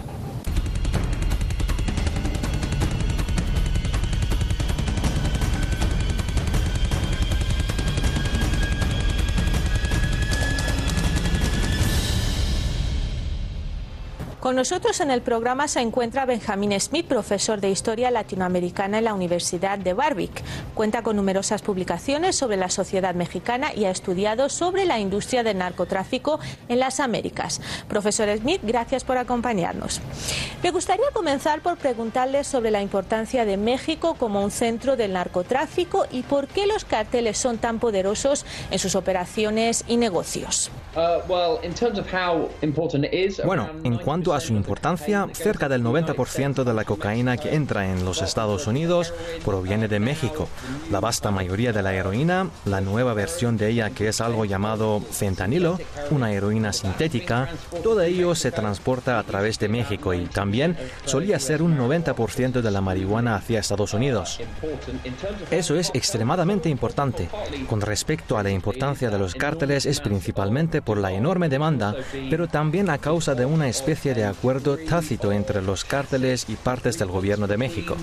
Con nosotros en el programa se encuentra Benjamin Smith, profesor de Historia Latinoamericana en la Universidad de Warwick. Cuenta con numerosas publicaciones sobre la sociedad mexicana y ha estudiado sobre la industria del narcotráfico en las Américas. Profesor Smith, gracias por acompañarnos. Me gustaría comenzar por preguntarle sobre la importancia de México como un centro del narcotráfico y por qué los cárteles son tan poderosos en sus operaciones y negocios. Bueno, en cuanto a su importancia, cerca del 90% de la cocaína que entra en los Estados Unidos proviene de México. La vasta mayoría de la heroína, la nueva versión de ella que es algo llamado fentanilo, una heroína sintética, todo ello se transporta a través de México y también solía ser un 90% de la marihuana hacia Estados Unidos. Eso es extremadamente importante. Con respecto a la importancia de los cárteles es principalmente por la enorme demanda, pero también a causa de una especie de acuerdo tácito entre los cárteles y partes del gobierno de México.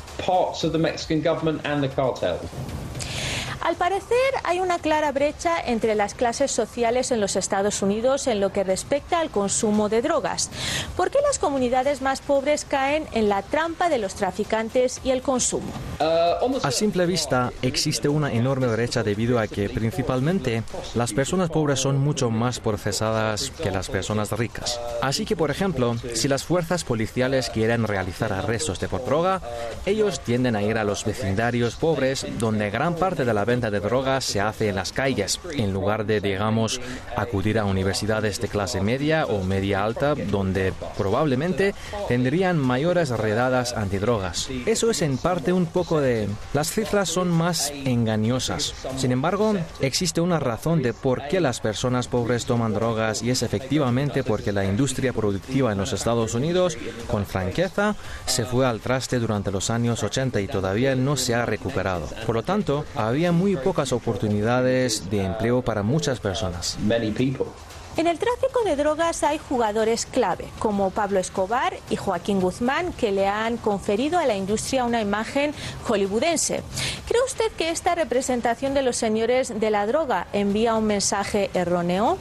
Al parecer, hay una clara brecha entre las clases sociales en los Estados Unidos en lo que respecta al consumo de drogas. ¿Por qué las comunidades más pobres caen en la trampa de los traficantes y el consumo? A simple vista, existe una enorme brecha debido a que, principalmente, las personas pobres son mucho más procesadas que las personas ricas. Así que, por ejemplo, si las fuerzas policiales quieren realizar arrestos por droga, ellos tienden a ir a los vecindarios pobres, donde gran parte de la venta de drogas se hace en las calles, en lugar de, digamos, acudir a universidades de clase media o media alta, donde probablemente tendrían mayores redadas antidrogas. Eso es en parte un poco de... Las cifras son más engañosas. Sin embargo, existe una razón de por qué las personas pobres toman drogas y es efectivamente porque la industria productiva en los Estados Unidos, con franqueza, se fue al traste durante los años 80 y todavía no se ha recuperado. Por lo tanto, había muy pocas oportunidades de empleo para muchas personas. En el tráfico de drogas hay jugadores clave, como Pablo Escobar y Joaquín Guzmán, que le han conferido a la industria una imagen hollywoodense. ¿Cree usted que esta representación de los señores de la droga envía un mensaje erróneo?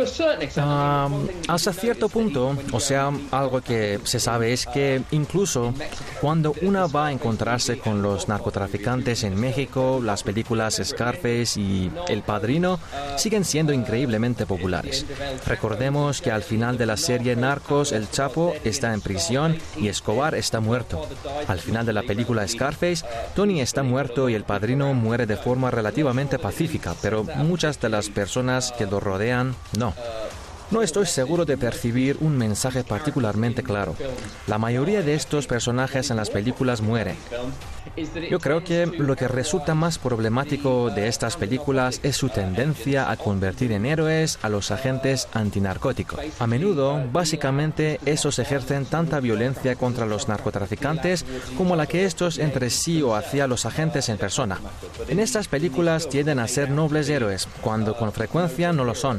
Hasta cierto punto, o sea, algo que se sabe es que incluso cuando una va a encontrarse con los narcotraficantes en México, las películas Scarface y El Padrino siguen siendo increíblemente populares. Recordemos que al final de la serie Narcos, el Chapo está en prisión y Escobar está muerto. Al final de la película Scarface, Tony está muerto y el Padrino muere de forma relativamente pacífica, pero muchas de las personas que lo rodean no. No estoy seguro de percibir un mensaje particularmente claro. La mayoría de estos personajes en las películas mueren. Yo creo que lo que resulta más problemático de estas películas es su tendencia a convertir en héroes a los agentes antinarcóticos. A menudo, básicamente, esos ejercen tanta violencia contra los narcotraficantes como la que estos entre sí o hacia los agentes en persona. En estas películas tienden a ser nobles héroes, cuando con frecuencia no lo son.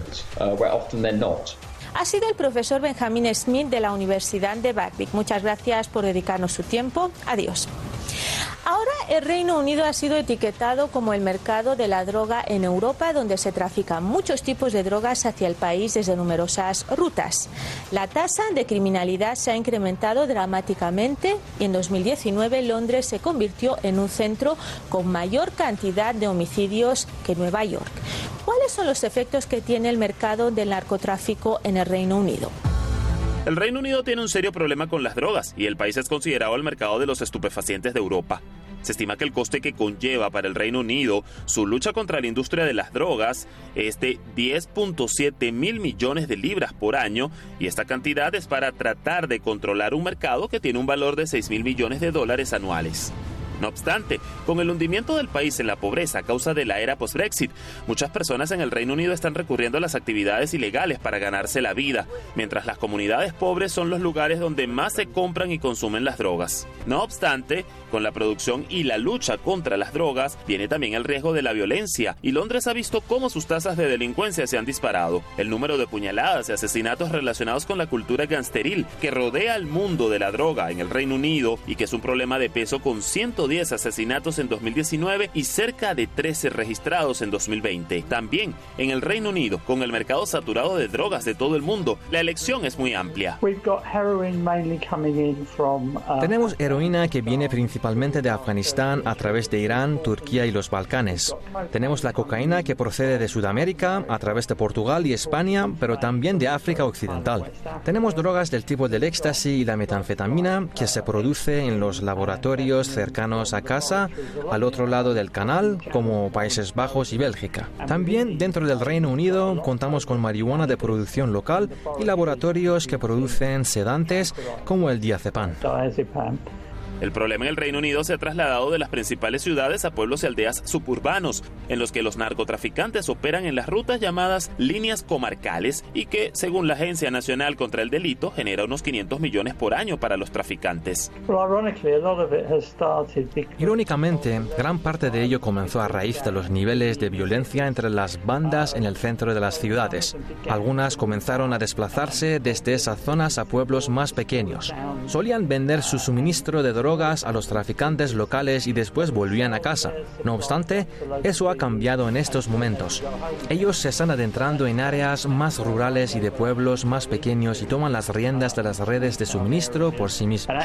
Ha sido el profesor Benjamin Smith de la Universidad de Warwick. Muchas gracias por dedicarnos su tiempo. Adiós. Ahora el Reino Unido ha sido etiquetado como el mercado de la droga en Europa, donde se trafican muchos tipos de drogas hacia el país desde numerosas rutas. La tasa de criminalidad se ha incrementado dramáticamente y en 2019 Londres se convirtió en un centro con mayor cantidad de homicidios que Nueva York. ¿Cuáles son los efectos que tiene el mercado del narcotráfico en el Reino Unido? El Reino Unido tiene un serio problema con las drogas y el país es considerado el mercado de los estupefacientes de Europa. Se estima que el coste que conlleva para el Reino Unido su lucha contra la industria de las drogas es de 10.7 mil millones de libras por año y esta cantidad es para tratar de controlar un mercado que tiene un valor de 6 mil millones de dólares anuales. No obstante, con el hundimiento del país en la pobreza a causa de la era post-Brexit, muchas personas en el Reino Unido están recurriendo a las actividades ilegales para ganarse la vida, mientras las comunidades pobres son los lugares donde más se compran y consumen las drogas. No obstante, con la producción y la lucha contra las drogas, viene también el riesgo de la violencia, y Londres ha visto cómo sus tasas de delincuencia se han disparado. El número de puñaladas y asesinatos relacionados con la cultura gangsteril que rodea al mundo de la droga en el Reino Unido, y que es un problema de peso con 110 asesinatos en 2019 y cerca de 13 registrados en 2020. También en el Reino Unido, con el mercado saturado de drogas de todo el mundo, la elección es muy amplia. Tenemos heroína que viene principalmente de Afganistán a través de Irán, Turquía y los Balcanes. Tenemos la cocaína que procede de Sudamérica a través de Portugal y España, pero también de África Occidental. Tenemos drogas del tipo del éxtasis y la metanfetamina que se produce en los laboratorios cercanos a casa, al otro lado del canal, como Países Bajos y Bélgica. También dentro del Reino Unido contamos con marihuana de producción local y laboratorios que producen sedantes como el diazepam. El problema en el Reino Unido se ha trasladado de las principales ciudades a pueblos y aldeas suburbanos, en los que los narcotraficantes operan en las rutas llamadas líneas comarcales y que, según la Agencia Nacional contra el Delito, genera unos 500 millones por año para los traficantes. Irónicamente, gran parte de ello comenzó a raíz de los niveles de violencia entre las bandas en el centro de las ciudades. Algunas comenzaron a desplazarse desde esas zonas a pueblos más pequeños. Solían vender su suministro de drogas a los traficantes locales y después volvían a casa. No obstante, eso ha cambiado en estos momentos. Ellos se están adentrando en áreas más rurales y de pueblos más pequeños y toman las riendas de las redes de suministro por sí mismos.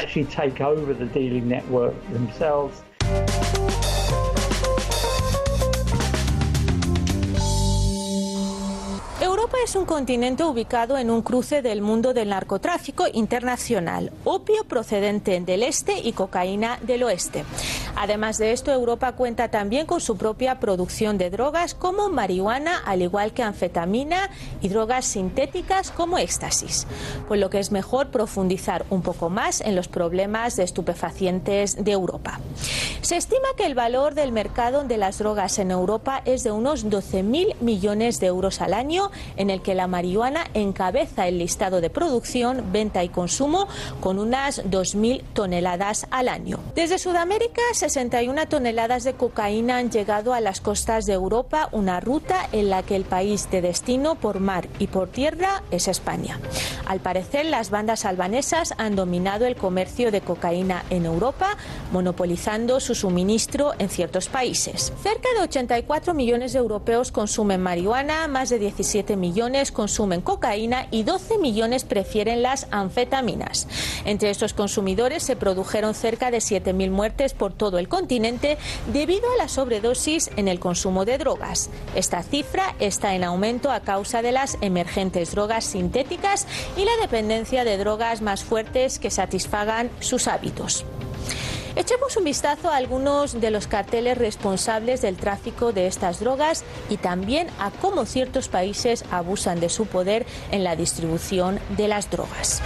Europa es un continente ubicado en un cruce del mundo del narcotráfico internacional, opio procedente del este y cocaína del oeste. Además de esto, Europa cuenta también con su propia producción de drogas como marihuana, al igual que anfetamina y drogas sintéticas como éxtasis, por lo que es mejor profundizar un poco más en los problemas de estupefacientes de Europa. Se estima que el valor del mercado de las drogas en Europa es de unos 12.000 millones de euros al año, en el que la marihuana encabeza el listado de producción, venta y consumo con unas 2.000 toneladas al año. Desde Sudamérica, 61 toneladas de cocaína han llegado a las costas de Europa, una ruta en la que el país de destino por mar y por tierra es España. Al parecer, las bandas albanesas han dominado el comercio de cocaína en Europa, monopolizando su suministro en ciertos países. Cerca de 84 millones de europeos consumen marihuana, más de 17 millones consumen cocaína y 12 millones prefieren las anfetaminas. Entre estos consumidores se produjeron cerca de 7.000 muertes por todo el continente debido a la sobredosis en el consumo de drogas. Esta cifra está en aumento a causa de las emergentes drogas sintéticas y la dependencia de drogas más fuertes que satisfagan sus hábitos. Echemos un vistazo a algunos de los carteles responsables del tráfico de estas drogas y también a cómo ciertos países abusan de su poder en la distribución de las drogas.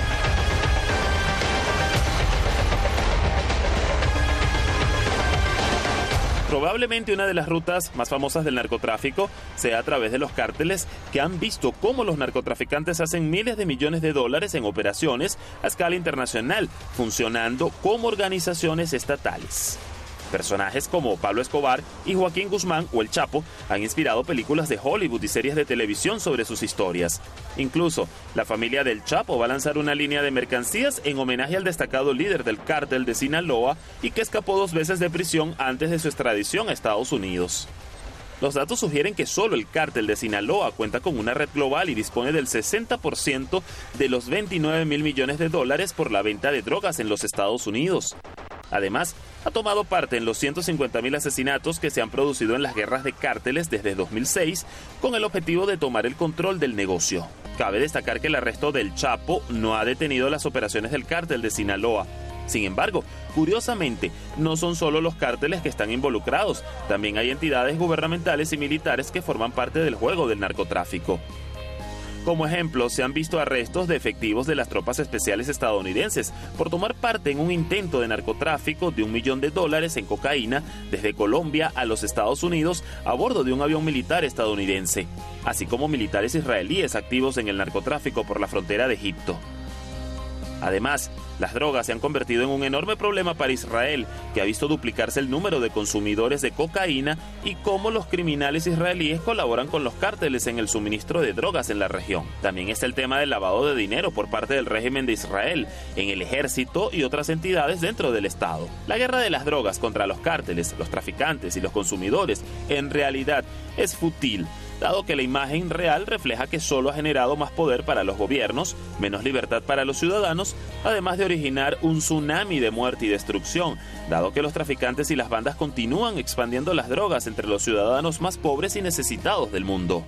Probablemente una de las rutas más famosas del narcotráfico sea a través de los cárteles, que han visto cómo los narcotraficantes hacen miles de millones de dólares en operaciones a escala internacional, funcionando como organizaciones estatales. Personajes como Pablo Escobar y Joaquín Guzmán o El Chapo han inspirado películas de Hollywood y series de televisión sobre sus historias. Incluso, la familia del Chapo va a lanzar una línea de mercancías en homenaje al destacado líder del cártel de Sinaloa y que escapó 2 veces de prisión antes de su extradición a Estados Unidos. Los datos sugieren que solo el cártel de Sinaloa cuenta con una red global y dispone del 60% de los 29.000 millones de dólares por la venta de drogas en los Estados Unidos. Además, ha tomado parte en los 150.000 asesinatos que se han producido en las guerras de cárteles desde 2006, con el objetivo de tomar el control del negocio. Cabe destacar que el arresto del Chapo no ha detenido las operaciones del cártel de Sinaloa. Sin embargo, curiosamente, no son solo los cárteles que están involucrados, también hay entidades gubernamentales y militares que forman parte del juego del narcotráfico. Como ejemplo, se han visto arrestos de efectivos de las tropas especiales estadounidenses por tomar parte en un intento de narcotráfico de $1 millón en cocaína desde Colombia a los Estados Unidos a bordo de un avión militar estadounidense, así como militares israelíes activos en el narcotráfico por la frontera de Egipto. Además, las drogas se han convertido en un enorme problema para Israel, que ha visto duplicarse el número de consumidores de cocaína y cómo los criminales israelíes colaboran con los cárteles en el suministro de drogas en la región. También está el tema del lavado de dinero por parte del régimen de Israel, en el ejército y otras entidades dentro del Estado. La guerra de las drogas contra los cárteles, los traficantes y los consumidores en realidad es fútil, dado que la imagen real refleja que solo ha generado más poder para los gobiernos, menos libertad para los ciudadanos, además de originar un tsunami de muerte y destrucción, dado que los traficantes y las bandas continúan expandiendo las drogas entre los ciudadanos más pobres y necesitados del mundo.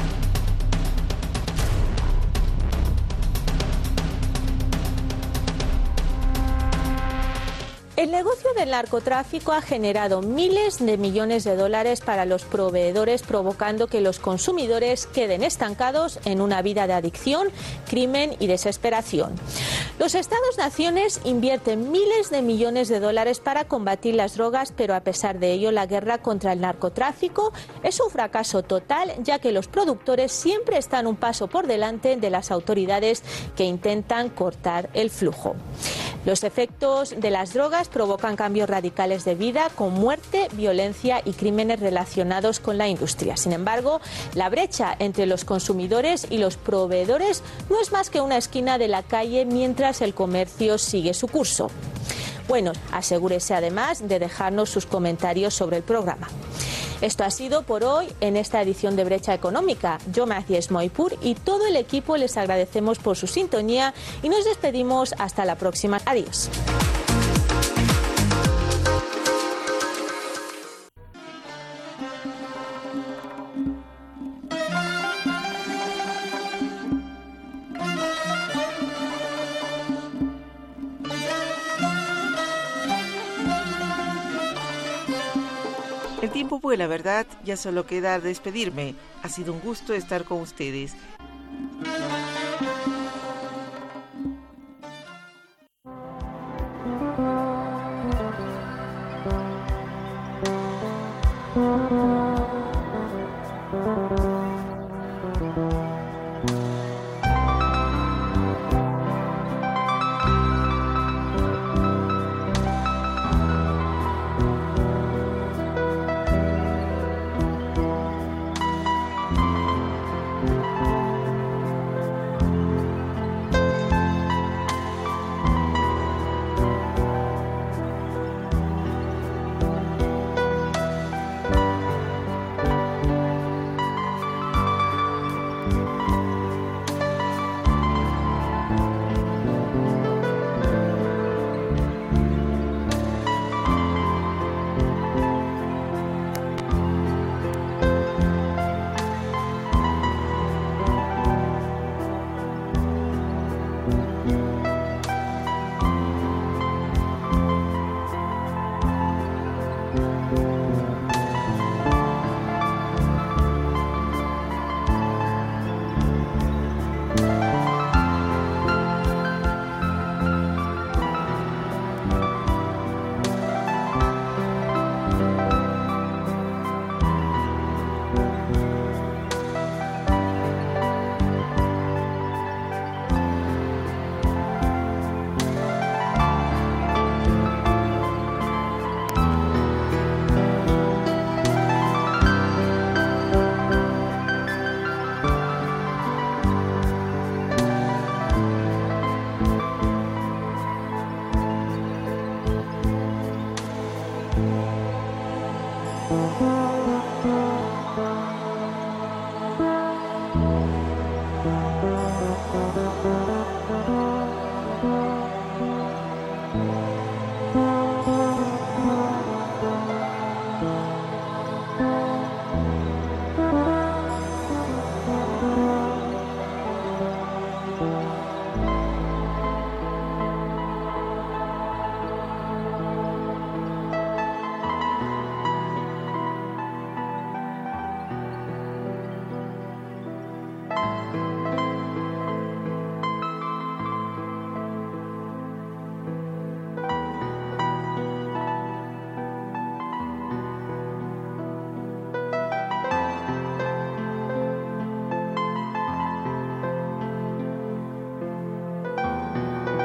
El negocio del narcotráfico ha generado miles de millones de dólares para los proveedores, provocando que los consumidores queden estancados en una vida de adicción, crimen y desesperación. Los Estados-naciones invierten miles de millones de dólares para combatir las drogas, pero a pesar de ello, la guerra contra el narcotráfico es un fracaso total, ya que los productores siempre están un paso por delante de las autoridades que intentan cortar el flujo. Los efectos de las drogas provocan cambios radicales de vida, con muerte, violencia y crímenes relacionados con la industria. Sin embargo, la brecha entre los consumidores y los proveedores no es más que una esquina de la calle mientras el comercio sigue su curso. Bueno, asegúrese además de dejarnos sus comentarios sobre el programa. Esto ha sido por hoy en esta edición de Brecha Económica. Yo, Macies Moipur, y todo el equipo les agradecemos por su sintonía y nos despedimos hasta la próxima. Adiós. El tiempo vuela, ¿verdad? Ya solo queda despedirme. Ha sido un gusto estar con ustedes.